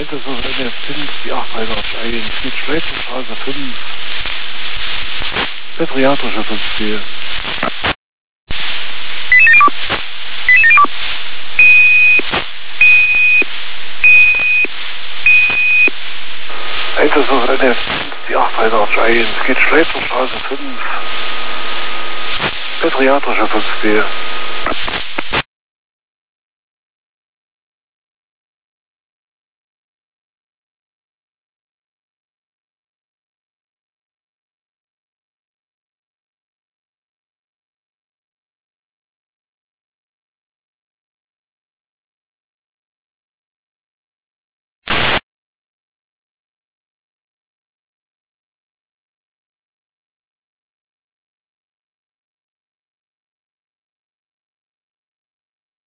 Einsatzort NF5, die 831, geht Schleizenstraße 5, pädiatrische 5C. Einsatzort NF5, die 831, geht Schleizenstraße 5, pädiatrische 5C.